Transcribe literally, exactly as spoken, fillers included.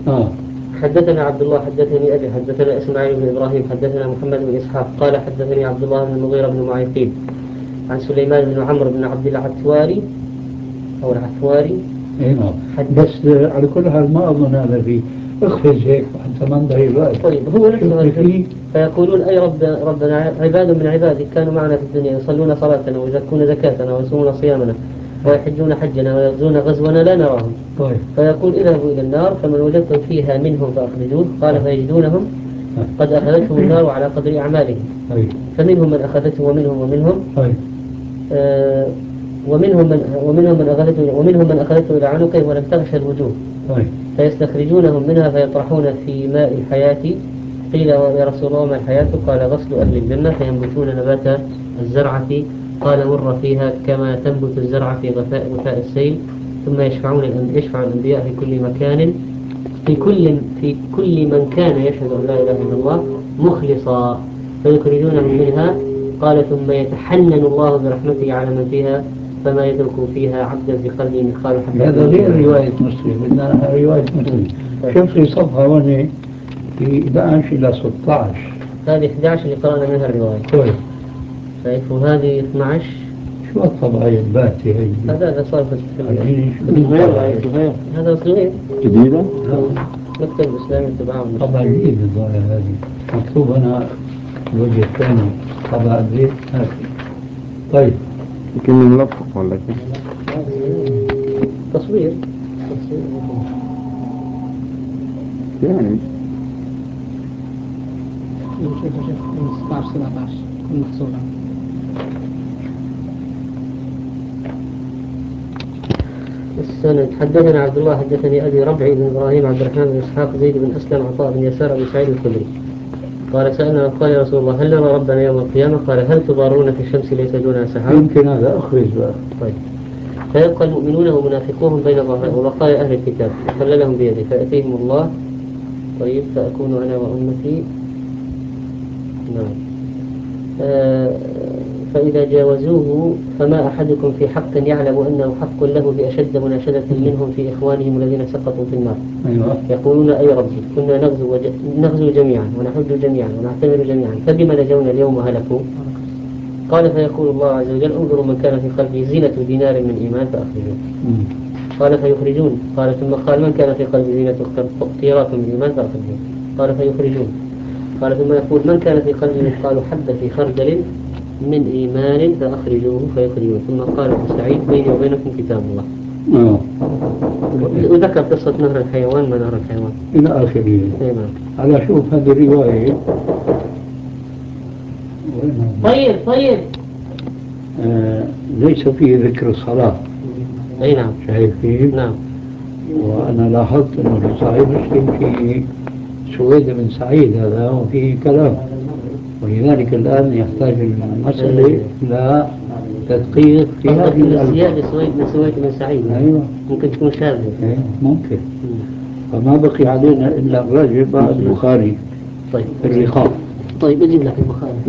آه. حدثنا عبد الله حدثني أبي حدثنا إسماعيل بن إبراهيم حدثنا محمد بن إسحاق قال حدثني عبد الله بن المغيرة بن معيقين عن سليمان بن عمرو بن عبد العتواري أو العتواري. اي نعم. بس على كل حال ما اظن هذا فيه اخفز هيك حتى ما نضيع الوقت. طيب هو نفسه فيه فيقولون أي رب ربنا عباد من عبادك كانوا معنا في الدنيا يصلون صلاتنا ويزكون زكاتنا ويصومون صيامنا ويحجون حجنا ويغزون غزونا لا نراهم. طيب. فيقول اذهبوا إلى النار فمن وجدتم فيها منهم فأخرجوه. قال فيجدونهم قد أخذتهم النار على قدر أعمالهم. طيب. فمنهم من أخذته ومنهم ومنهم طيب. آه ومنهم من ومنهم من أخذته ومنهم من أخذته إلى عنقه ولم تغش الوجوه. طيب. فيستخرجونهم منها فيطرحون في ماء الحياة. قيل يا رسول الله ما الحياة؟ قال غسل أهل الجنة فينبتون نبات الزرعة. قال مر فيها كما تنبت الزرع في غثاء غثاء السيل. ثم يشفعون يشفع الأنبياء في كل مكان في كل في كل من كان يشهد أن لا إله إلا الله مخلصا فيخرجونهم منها. قال ثم يتحنن الله برحمته على من فيها فما يترك فيها عبدا في قلبه مثقال حبة. هذا غير رواية مسلم، بدنا رواية مسلم. شوف لي صفحة هون في إحدى عشر إلى ستة عشر. هذه إحدى عشر اللي قرأنا منها الرواية. طيب. شايف وهذه اثني عشر. شو الطبعة الباتة هي؟ هذا هذا صار في الزهير. هذا صغير جديدة؟ مكتب إسلامي تبعهم. طبعا جديدة الظاهرة هذه مكتوب أنا الوجه الثاني طبعا زيت هذه. طيب. يمكن ملفق ولا كيف؟ تصوير يعني شوف شوف ستة عشر سبعة عشر المحصولة. السند حدثنا عبد الله حدثني أبي ربعي بن إبراهيم عبد الرحمن بن إسحاق زيد بن أسلم عطاء بن يسار بن سعيد الخدري قال سألنا قال يا رسول الله هل نرى ربنا يوم القيامة؟ قال هل تضارون في الشمس ليس دونها سحاب؟ يمكن هذا أخرج بقى. طيب. فيبقى المؤمنون ومنافقوهم بين ظهرين وبقايا أهل الكتاب خللهم بيده فيأتيهم الله. طيب فأكون أنا وأمتي. نعم. آه فإذا جاوزوه فما أحدكم في حق يعلم أنه حق له بأشد مناشدة منهم في إخوانهم الذين سقطوا في النار. أيوة. يقولون أي ربي كنا نغزو, وج... نغزو جميعا ونحج جميعا ونعتمر جميعا فبما نجونا اليوم وهلكوا؟ قال فيقول الله عز وجل انظروا من كان في قلبه زينة دينار من إيمان فأخرجوه. قال فيخرجون. قال ثم قال من كان في قلبه زينة قيراط من إيمان فأخرجوه. قال فيخرجون. قال ثم يقول من كان في قلبه مثقال حبة خردل من إيمان فأخرجوه فيخرجون. ثم قال ابن سعيد بيني وبينكم كتاب الله. آه. وذكر قصة نهر الحيوان ما نهر الحيوان إلى آخره. نعم. على شوف هذه الرواية. طيب طيب. آه ليس فيه ذكر الصلاة. أي نعم. شايف فيه؟ نعم. وأنا لاحظت أنه في صحيح مسلم في سويد بن سعيد هذا وفيه كلام، ولذلك الآن يحتاج المسألة إلى تدقيق في هذه الزيادة سويد من سويد بن سعيد. أيوة. ممكن تكون شاذة. أيوة. ممكن. فما بقي علينا إلا الراجع بعد البخاري. طيب. في الرقاب. طيب أجيب لك البخاري.